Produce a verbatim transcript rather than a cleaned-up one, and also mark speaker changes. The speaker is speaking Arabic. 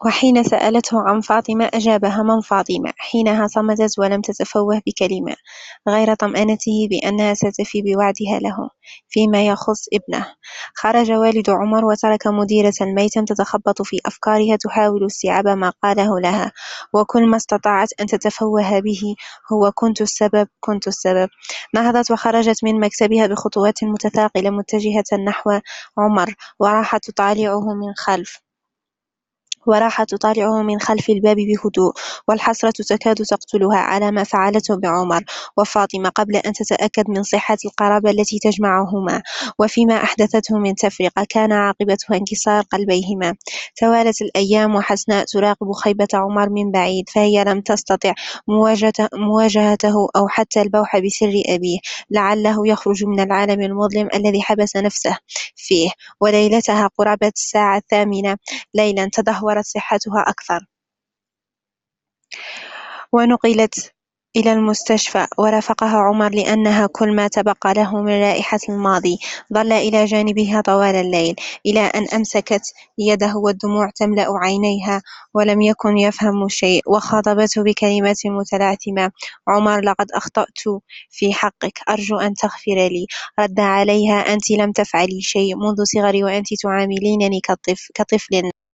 Speaker 1: وحين سألته عن فاطمة أجابها: من فاطمة؟ حينها صمتت ولم تتفوه بكلمة، غير طمأنته بأنها ستفي بوعدها له. فيما يخص ابنه، خرج والد عمر وترك مديرة ميتا تتخبط في أفكارها تحاول استيعاب ما قاله لها، وكل ما استطاعت أن تتفوه به هو: كنت السبب، كنت السبب. نهضت وخرجت من مكتبها بخطوات متثاقلة متجهة نحو عمر، وراحت تطالعه من خلف وراحت تطالعه من خلف الباب بهدوء، والحسرة تكاد تقتلها على ما فعلته بعمر وفاطمة قبل أن تتأكد من صحة القرابة التي تجمعهما، وفيما أحدثته من تفرقة كان عاقبتها انكسار قلبيهما. توالت الأيام وحسناء تراقب خيبة عمر من بعيد، فهي لم تستطع مواجهته مواجهته أو حتى البوح بسر أبيه، لعله يخرج من العالم المظلم الذي حبس نفسه فيه. وليلتها قرابة الساعة الثامنة ليلا تدهورت صحتها أكثر، ونقلت إلى المستشفى، ورافقها عمر لأنها كل ما تبقى له من رائحة الماضي. ظل إلى جانبها طوال الليل، إلى أن أمسكت يده والدموع تملأ عينيها ولم يكن يفهم شيء، وخاطبته بكلمات متلعثمة: عمر، لقد أخطأت في حقك، أرجو أن تغفر لي. رد عليها: أنت لم تفعلي شيء منذ صغري وأنت تعاملينني كطفل كطفل